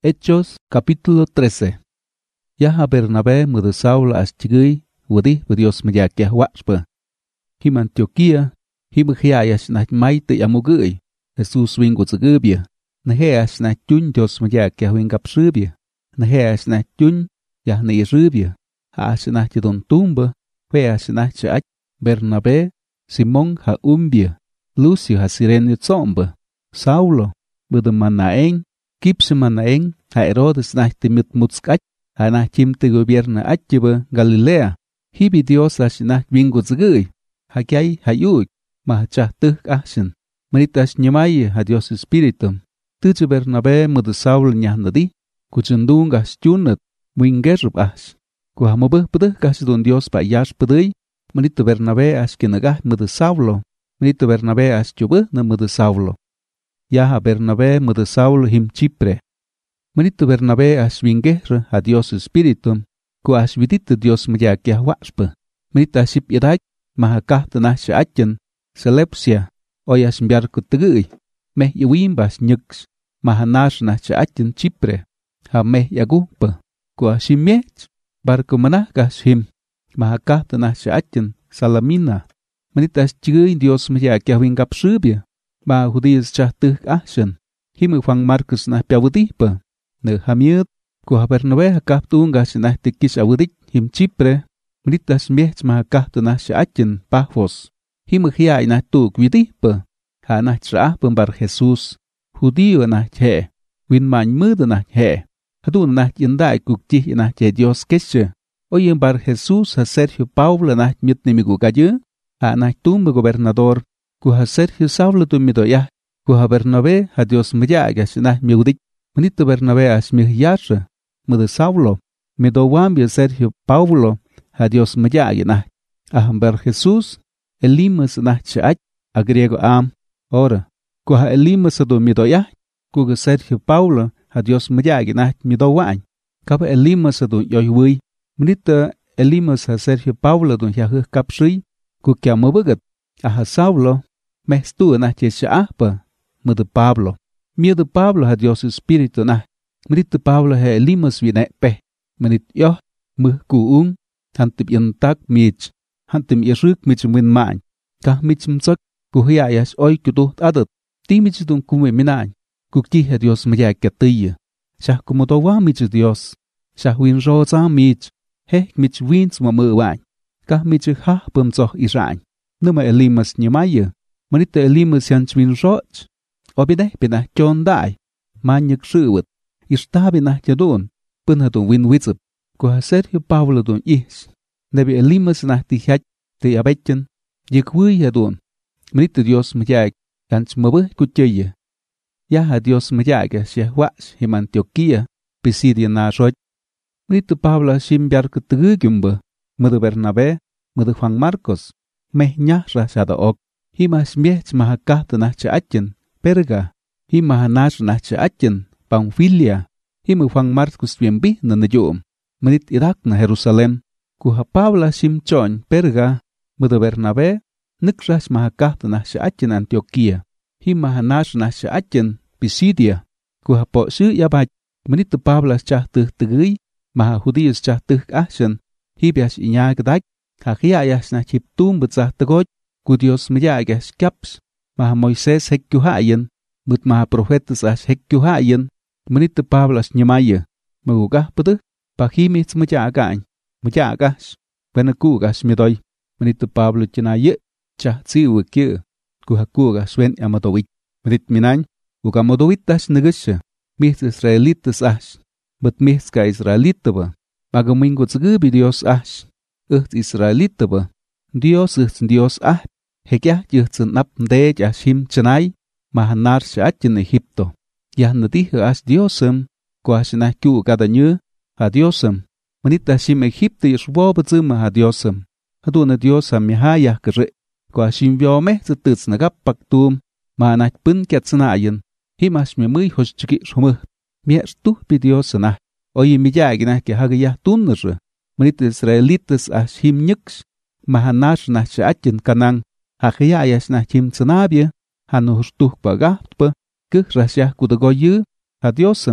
Hechos capítulo 13. Yaha Bernabé muda Saulo astigui wadi Dios mayakia watchpa. Him Antioquia, him hiayas na maite yamugui. Jesus wingo zagubia. Na heas na chun Dios mayakia wingap subia. Na heas na chun yah na irubia. Haas na chidon tumba. Heas na chach Bernabé, Simón ha umbia. Lucio ha sirene zomba. Saulo, muda Manaen. Kipse Manaen, ha Herodes na timit mutskach. Ha na chimte gobierna acheba Galilea. Hibi Dios as na wingo zagui. Ha kiai ha yuik. Ma chah tuk action. Manitas nyamai ha Dios Espiritum. Tuche Bernabé muda Saulo nyahnadi. Kuchundungas chunat. Wingerub as. Kuha mabah pedeh kasih don Dios pa yash pedeh. Manito Bernabé as kinagah muda Saulo. Manito Bernabé as chubah na muda Saulo. Yaha Bernabé muda Saulo him Chipre. Manito Bernabé as wingerra ha Dios Espiritum. Ku as vidita Dios mayakia wachpa. Manito asip yadak. Mahakah tanah syaachen. Selepsia. Oyas mbiar kutagui. Meh yawimbas nyuks. Mahanash na syaachen Chipre. Ha meh yagupa. Ku asimyech. Barko manah kas him. Mahakah tanah syaachen Salamina. Manitas chigui Dios mayakia wingap subia. Ma judíos chahtuh action. Himu Juan Marcos na piawutipa. Ne hamiut. Ku ha Bernabé hakap tungas na tikis awudik him Chipre. Manitas miech mahakah tanah syaachen Pafos. Himu hiay na tuk witipa. Ha na tsraah pembar Jesus. Judío na che. Winman muda na che. Hadun na yendai kukchih na che Dios keshe. Oye bar Jesus ha Sergio Paulo na mitnimigu gaje. Ha na tumba gobernador. Ku ha Sergio Saulo tumido ya. Ku ha Bernabé ha Dios mayagas na miudik. Manito Bernabé as mihiyasha. Muda Saulo. Mido wambia Sergio Paulo ha Dios mayagi na. Bar Jesus. Elimas na chaach. A griego am. Ora. Ku ha Elimas do mido ya. Ku ha Sergio Paulo ha Dios mayagi na mido wañ. Kapa Elimas do yoyui. Manito Elimas ha Sergio Paulo do yahuh kapsui. Ku kya mabagat. Aha Saulo. Mestu na checha ahpa. Muda Pablo. Miedo Pablo ha Dios Espíritu na. Manito Pablo ha Elimas vinepe. Manit yoh. Muh kuung. Hantip yantak mich. Hantim yasuk mich win mañ. Kah mich mzak. Kuhiayas oy kutuh adat. Ti mich dun kume minañ. Kukti ha Dios mayakatiya. Shah kumotowa mich Dios. Shah win roza mich. Heh mich wins mamuwañ. Kah mich hah pumzoh israñ. Numa Elimas nyamaya. Manito Elimas yanch win roch. Obideh pinah chondai. Manyak suwet. Istabinah jadun. Punhatun win wizip. Kuha Sergio Paulo dun is. Nebi Elimas nah tihach. Te abechen. Yekwi jadun. Manito Dios mayak. Yanch mabuh kuchaya. Yaha Dios mayak. Syah wach. Him Antioquia. Pisidia na roch. Manito Pablo shimbiar kutagugumba. Muda Bernabé. Muda Juan Marcos. Meh nyahra shada ok. Himas miech mahakah tanah chaachen. Perga. Himahanash na chaachen. Pamfilia. Himu Juan Marcos viembi na najum. Manit Irak na Jerusalem. Kuha Pablo shimchon Perga. Muda Bernabé. Nikras mahakah tanah chaachen Antioquia. Himahanash na chaachen Pisidia. Kuha po su yabach. Manit Pablo chahtuh tegui. Maha judíos chahtuh action. Hibias inyagadak. Hakiayas na chiptum betzah tegoch. Ku Dios mayagas kaps. Maha Moisés hekkuhayen. Mut maha profetas as hekkuhayen. Manito Pablo as nyamaya. Magugah pedeh. Pahimis mayagañ. Mayagas. Benakugas midoy. Manito Pablo chinaye. Chah tsiwe kye. Kuhakugas wen amadowit. Manit minañ. Kukamodowitas negesha. Mis Israelitas as. But mis ka Israelitaba. Magamingo tsgubi Dios as. Israelitaba. Dios Dios ah. Hekya yuhtsun nap ndej as him chanay. Mahanar syaachen Egipto. Yah nadih as Diosem. Kuas na kyu kadanya. Ha Diosem. Manita shim Egipto yishwobazim ha Diosem. Haduna Dios ha mihayah kere. Kuas shim vyomeh zituts nagap paktum. Mahanach pun kyatsanayen. Himas mimui hosh chiki shumuh. Miers tuh pi Dios na. Oye miyagina ke hagayah tunner. Manita Israelitas as him nyuks. Mahanash na syaachen kanang. Hakiayas na chim tsanabia. Hanuhstuh pagahtpa. Kuh rasyah kudagoyu. Ha Diosem.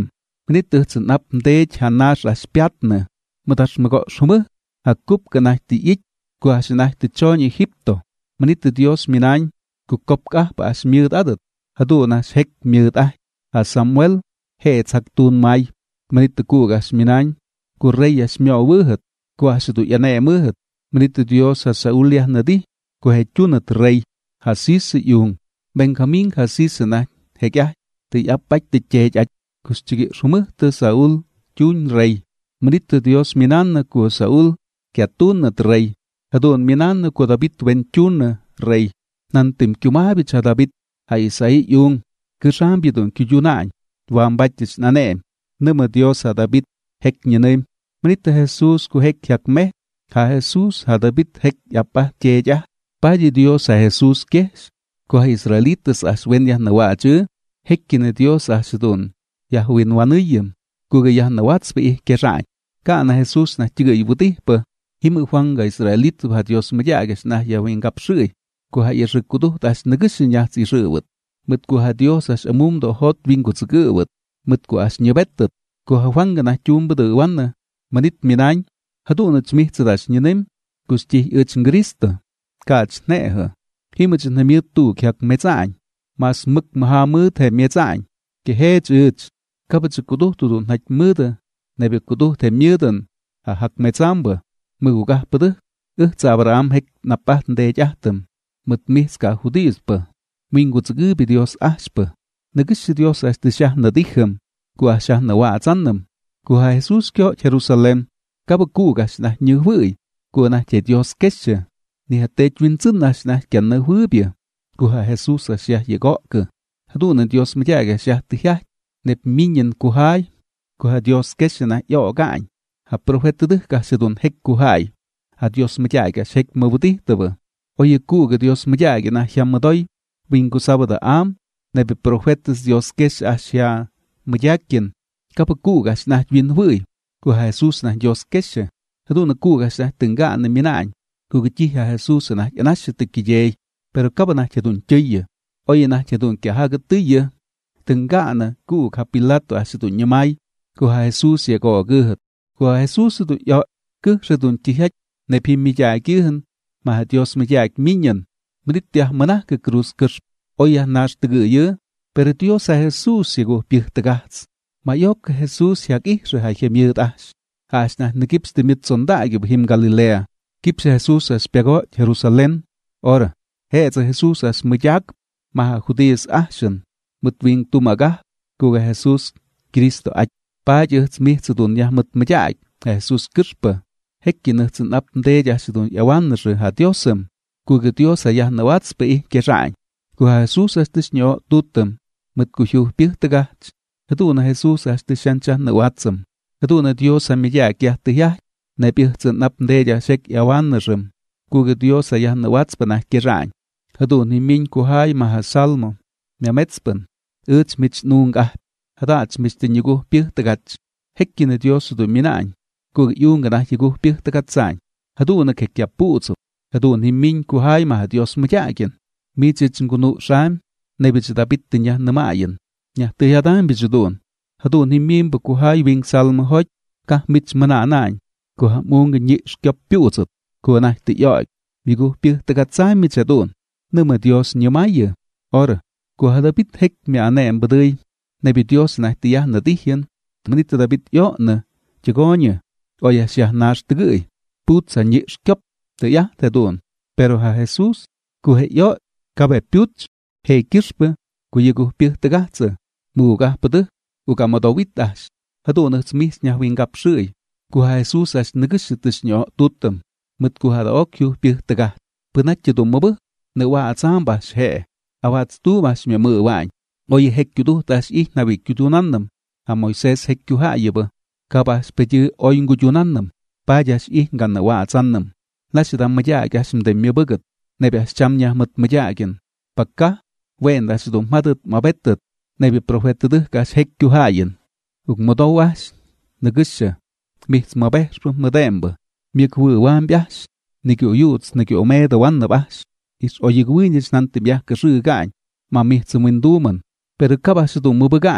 Manit tsin nap de chanash as piatne. Matash mago shumu. A kup ganach ti ich. Kuasnach ti chon Egipto. Manit Dios minañ. Kukopka pa as miut adat. Hadu nas hek miut ah. A Samuel. He tsaktun mai. Manit kugas minañ. Kurrey as mio wuhet. Kuasitu yane muhet. Manit Dios a Sauliah nadi. Kuhechunat rey. Hasis yung. Benjamin hasis na. Hekya. Ti apach ti chech. Kuschigi shumu te Saul. Chun rey. Manit Dios minan ku Saul. Kiatunat rey. Hadun minan ku David wenchun rey. Nantim kumabich a David. Ha Isai yung. Kushambidun kuyunañ. Wambachis nanem. Nama Dios a David. Hek nyenem. Manit Jesus ku hek yakme. Ha Jesus ha David hek yapa cheja. Paji Dios a Jesus kes. Ku ha Israelitas as wenya nawachu. Hek kine Dios as dun. Yahwin wanuyem. Ku ga yah nawats pe keraj. Ka na Jesus na chiga ibuti pa. Himu Juan ga Israelit ha Dios majagas na Yahwin kapsui. Ku ha yirikudu tas nagisin yah zirewet. Mut ku ha Dios as amum do hot vingu zgewet. Mut ku as nyebetet. Ku ha Juan ga na chumbedu wanna. Manit minañ. Hadu na chmihtzadash nyenem. Kusti uch Krista. Kach neha. Himuch na miutu kyak mezañ. Mas muk mahamud he mezañ. Ke hech uch. Kabach kudu tudun hach muda. Nebe kudu te miudan. Ha hak mezamba. Mugugah padu. Zabaram hek napat de jahtam. Mut miska judispa. Mingu zgubi Dios ashpa. Nagish Dios as de shah nadiham. Kua shah na waazannam. Kua Jesus kyo Jerusalem. Kaba kugas na như vui. Kua na che Dios kesha. Ni hate chwinzun nas na kyan na huibia. Kua Jesus as shah yegok. Hadu na Dios majaga shah tihach. Nep minyan kuhai. Kua Dios kesha na yogañ. Ha profeta duh kasidun hek kuhai. Ha Dios majaga shek mabudih taba. Oye kuga Dios majaga na hiamadoy. Wingu sabada am. Nebe profetas Dios kesha asya majakin. Kapa kugas na chwin vui. Kua Jesus na Dios kesha. Hadu na kugas na tenga na minañ. Kuga chiha Jesus na yanasha tikijay. Pero kapa na chadun chaya. Oye na chadun kia hagatiya. Tenga na kuga Pilato asidun nyamay. Kua Jesus ya go guhat. Kua Jesus du yo kuh sadun chihach. Nepi mijay gihan. Maha Dios mijay minyan. Mritya manah ke cruz kirp. Oye nash tigaya. Pero Dios a Jesus ya go pih tagats. Mayok Jesus yak ihre ha chemiert ash. Ash na negips de mit sondage him Galilea. Gips Jesus as pego Jerusalem. Ora, hetze Jesus as mujak. Maha Judeas ashen. Mutwing tumaga. Kuga Jesus Cristo ach. Pajets mitzudun ya mujak. Jesus kirpa. Hekkinetsen ab de jasidun yawanre ha Diosem. Kuga Dios a ya nawats pe kerañ. Kuga Jesus as tisnyo tutem. Mut kuhu pih tagach. Hadu na Jesus as te shancha na watsam. Hadu na Dios a miya kya te ya. Na pihtzen nap ndeja shek yawanarem. Kuga Dios a ya na watspan a kerañ. Hadu ni min kuhai maha salmo. Miametspan. Uch mich nung ah. Hadach mich te nyugu pih tagach. Hekki na Dios du minañ. Kuga yunga na yugu pih tagatsañ. Hadu na kekya putsu. Hadu ni min kuhai maha Dios mayakin. Michich ngunu sham. Nebich David tinya namayin. Nya te yadan bijudun. Hadun himim bu kuhai wing salm hoj. Ka mich mananañ. Kuha mung nyi shkyap piutsut. Kuha na te yoik. Migu pih tagatsay michadun. Nama Dios nyamaya. Ora. Kuha David hek mi anem baday. Nebi Dios na te yah nadihin. Manita David yo na. Chigonya. Oya siya nash tegay. Putsa nyi shkyap. Te yah te dun. Pero ha Jesus. Kuha yo. Kabe piuts. Hei kirspe. Kuyigu pih tagatsa. Muga padu. Uga modowit ash. Hadu na smis nya wingap shui. Kuha Jesus as nagishitis nyo tutam. Mut kuha da okyu pih tagat. Punatya dumabu. Na waa atsambas he. Awats tu mas mya muwañ. Oye hekyu tas ih na wikyu nannam. A Moises hekyu hayaba. Kabas peji oingu junannam. Pajas ih gan na waa atsannam. Lashidam majagas mdemya bagat. Nebias chamnya mut majagan. Pakka. Wen das dum madet mabetet. Nebi profeta de gas hekyu hayen. Uk modowas. Nagisha. Mihts mabeshpa mademba. Mikwu wambias. Nikyo yuts nikyo omeda wannabas. Is oyigwinis nantim ya kashu gañ. Ma mihts winduman. Pero kabas dum mubagañ.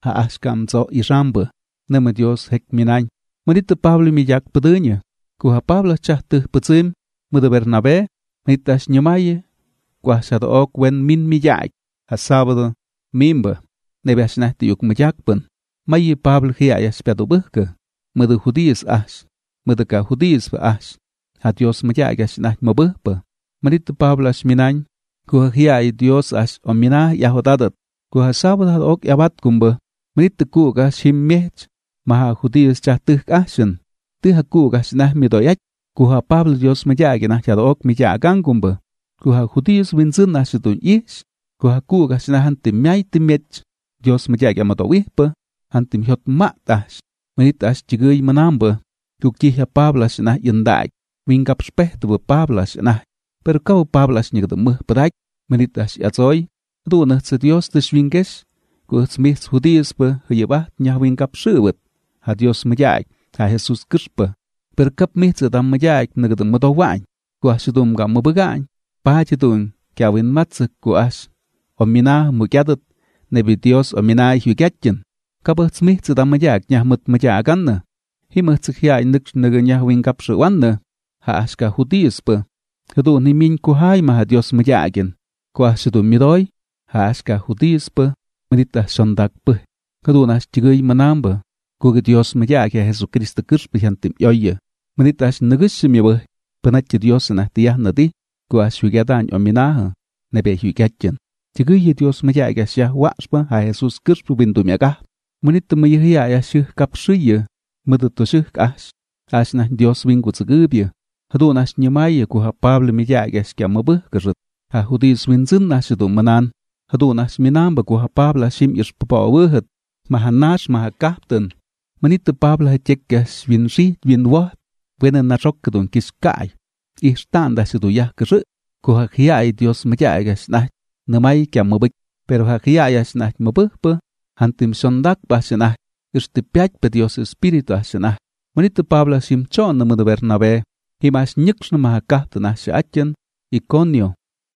ha ashkam zo irambe nama Dios hek minañ manit Pablo mi yak pedunya ku ha Pablo chahtuh putsim muda Bernabé nitash nyamaye kwa shado ok wen min mi yak ha sábado mimba nebe ashnahti yuk majakpen mayi Pablo hiya yaspado buhka muda judíos ash muda ka judíos ash ha Dios mayak ashnah mabuhpa manit Pablo ash minañ ku ha hiya Dios ash omina yahodadat ku ha sábado ok yabat kumba manit ku ga shimmech maha judíos chahtuh ashen tiha ku ga ashnah midoyak ku ha Pablo Dios mayak nah chado ok mi yakan kumba ku ha judíos winzun ashdun ish ku ha ku ga ashnah antim myay timech Dios mayak amadowihpa antim hyot matash manit ash chiguy manamba ku kiha Pablo ashnah yendak wingap spehtu Pablo ashnah pero kau Pablo ashnah muh padak manit ash atsoy du nah se Dios tishwingesh ku smith judíos pa hyabah nyah wingap shubet ha Dios mayak ha Jesus Krispa pero kap mih dam mayak nagdum modowañ ku ashdum gam mabugañ pa chitun kyawin matse ku ash omina mukyadat nebi Dios omina hyugatjen kabot smith dam mayak nyah mut mayakan himah tsikhya nik naganyah wingap shwanna ha ashka judíos pa hadu ni min ku hay ma Dios mayakin ku ashdum midoy ha ashka judíos pa manita sondak pa hadu nas chiguy manamba ku Dios mayak ya Jesucristo Krispa hantim yoye manita ash nagishmi ba panach Dios na tiyah nadi ku ashyugadañ omina nebe hyugatjen chiguy Dios mayak ya shah washpa ha Jesus Krispa bindum yaga manita mayhiya ya shih kapshiye muduto shih ash ashna Dios wingu tsugubye hadu nas nyamaya ku ha Pablo mayak ya shkyamabuh kazit ha judíos winzun ashidu manan hadu nas minamba ku ha Pablo shim ishpapawuhat mahanash mahakapten manita Pablo hachekas winshi winwat wena narokadun kiskay istanda shidu yah kazit ku ha khiyay Dios mayak ya shnah namay kyamabik pero ha khiyay ya shnah mabuhpa hantim sondak bashanah istipyach pa Dios Espíritu ashanah manita Pablo shim chon namuda Bernabé himas nyikshna mahakapten ashatjen Iconio